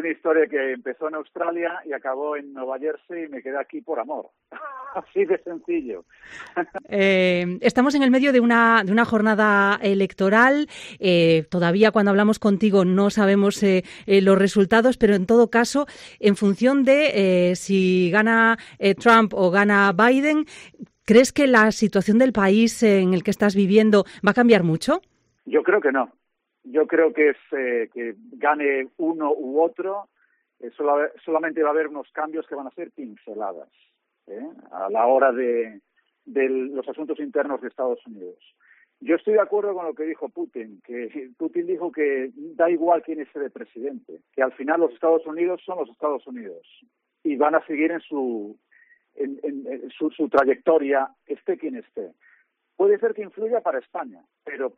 una historia que empezó en Australia y acabó en Nueva Jersey y me quedé aquí por amor. Así de sencillo. Estamos en el medio de una jornada electoral. Todavía cuando hablamos contigo no sabemos los resultados, pero en todo caso, en función de si gana Trump o gana Biden, ¿crees que la situación del país en el que estás viviendo va a cambiar mucho? Yo creo que no. Yo creo que que gane uno u otro, solamente va a haber unos cambios que van a ser pinceladas a la hora de los asuntos internos de Estados Unidos. Yo estoy de acuerdo con lo que dijo Putin, que Putin dijo que da igual quién esté de presidente, que al final los Estados Unidos son los Estados Unidos y van a seguir en su trayectoria, esté quien esté. Puede ser que influya para España, pero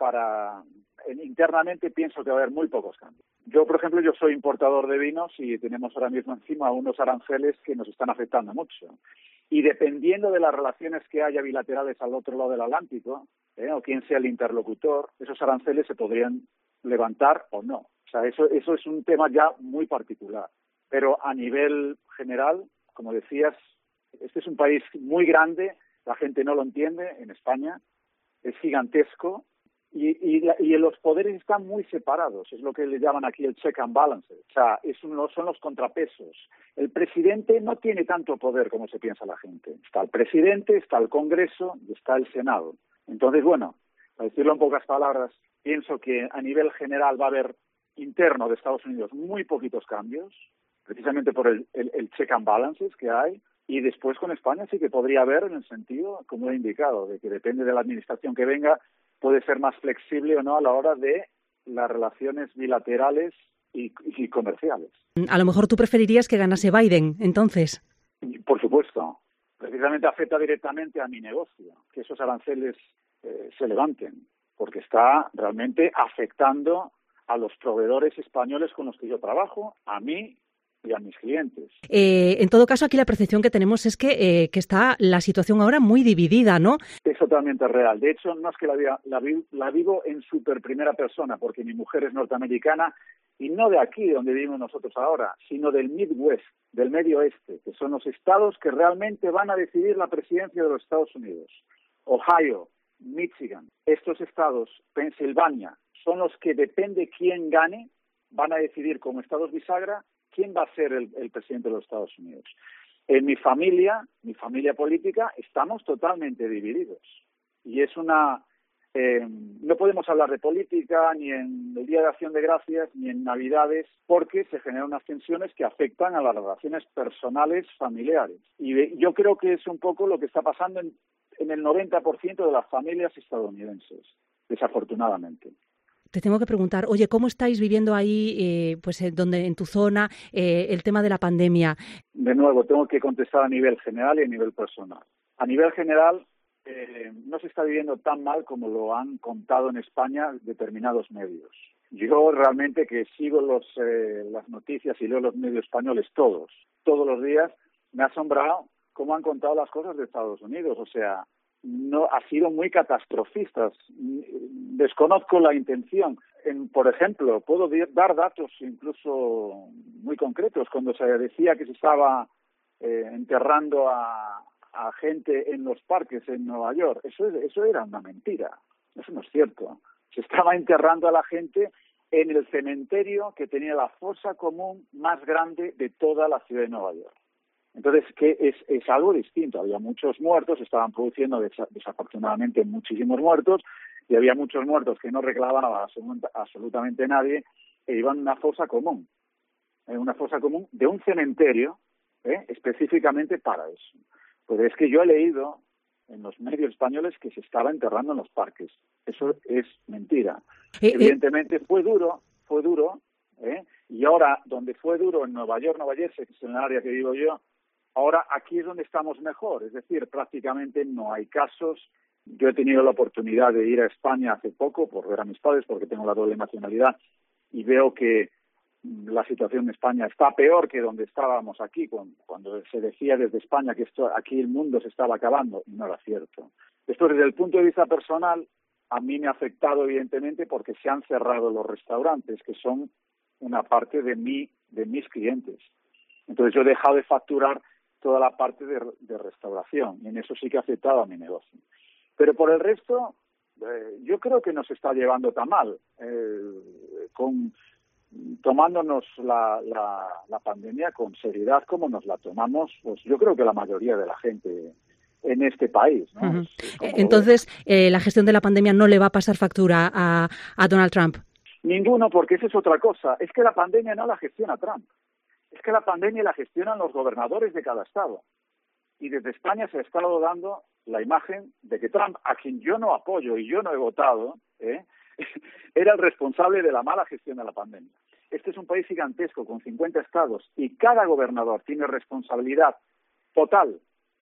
internamente pienso que va a haber muy pocos cambios. Yo, por ejemplo, yo soy importador de vinos y tenemos ahora mismo encima unos aranceles que nos están afectando mucho. Y dependiendo de las relaciones que haya bilaterales al otro lado del Atlántico, o quién sea el interlocutor, esos aranceles se podrían levantar o no. O sea, eso es un tema ya muy particular. Pero a nivel general, como decías, este es un país muy grande, la gente no lo entiende en España, es gigantesco y los poderes están muy separados, es lo que le llaman aquí el check and balances, o sea, son los contrapesos. El presidente no tiene tanto poder como se piensa la gente. Está el presidente, está el Congreso y está el Senado. Entonces, bueno, para decirlo en pocas palabras, pienso que a nivel general va a haber interno de Estados Unidos muy poquitos cambios, precisamente por el check and balances que hay. Y después con España sí que podría haber, en el sentido, como he indicado, de que depende de la administración que venga, puede ser más flexible o no a la hora de las relaciones bilaterales y comerciales. A lo mejor tú preferirías que ganase Biden, entonces. Por supuesto. Precisamente afecta directamente a mi negocio, que esos aranceles se levanten, porque está realmente afectando a los proveedores españoles con los que yo trabajo, a mí y a mis clientes. En todo caso, aquí la percepción que tenemos es que está la situación ahora muy dividida, ¿no? Es totalmente real. De hecho, no es que la vivo en súper primera persona, porque mi mujer es norteamericana y no de aquí, donde vivimos nosotros ahora, sino del Midwest, del Medio Oeste, que son los estados que realmente van a decidir la presidencia de los Estados Unidos. Ohio, Michigan, estos estados, Pensilvania, son los que depende quién gane, van a decidir como estados bisagra quién va a ser el presidente de los Estados Unidos. En mi familia política, estamos totalmente divididos. Y es no podemos hablar de política ni en el Día de Acción de Gracias ni en Navidades, porque se generan unas tensiones que afectan a las relaciones personales familiares. Y yo creo que es un poco lo que está pasando en el 90% de las familias estadounidenses, desafortunadamente. Te tengo que preguntar, oye, ¿cómo estáis viviendo ahí, en tu zona, el tema de la pandemia? De nuevo, tengo que contestar a nivel general y a nivel personal. A nivel general, no se está viviendo tan mal como lo han contado en España determinados medios. Yo realmente que sigo las noticias y leo los medios españoles todos los días, me ha asombrado cómo han contado las cosas de Estados Unidos. O sea, no ha sido muy catastrofistas. Desconozco la intención. Por ejemplo, puedo dar datos incluso muy concretos. Cuando se decía que se estaba enterrando a gente en los parques en Nueva York, eso era una mentira. Eso no es cierto. Se estaba enterrando a la gente en el cementerio que tenía la fosa común más grande de toda la ciudad de Nueva York. Entonces, que es algo distinto. Había muchos muertos, estaban produciendo desafortunadamente muchísimos muertos, y había muchos muertos que no reclamaban absolutamente nadie, e iban a una fosa común de un cementerio, específicamente para eso. Pues es que yo he leído en los medios españoles que se estaba enterrando en los parques. Eso es mentira. Evidentemente fue duro, y ahora donde fue duro en Nueva York, Nueva Jersey, que es el área que vivo yo, ahora aquí es donde estamos mejor, es decir, prácticamente no hay casos. Yo he tenido la oportunidad de ir a España hace poco por ver a mis padres, porque tengo la doble nacionalidad, y veo que la situación en España está peor que donde estábamos aquí, cuando se decía desde España que aquí el mundo se estaba acabando, y no era cierto. Esto desde el punto de vista personal, a mí me ha afectado evidentemente porque se han cerrado los restaurantes, que son una parte de mi de mis clientes. Entonces yo he dejado de facturar toda la parte de restauración, y en eso sí que ha afectado a mi negocio. Pero por el resto, yo creo que no se está llevando tan mal, tomándonos la pandemia con seriedad como nos la tomamos, pues yo creo que la mayoría de la gente en este país, ¿no? Uh-huh. Entonces, la gestión de la pandemia no le va a pasar factura a Donald Trump. Ninguno, porque esa es otra cosa. Es que la pandemia no la gestiona Trump. Es que la pandemia la gestionan los gobernadores de cada estado. Y desde España se ha estado dando la imagen de que Trump, a quien yo no apoyo y yo no he votado, era el responsable de la mala gestión de la pandemia. Este es un país gigantesco con 50 estados y cada gobernador tiene responsabilidad total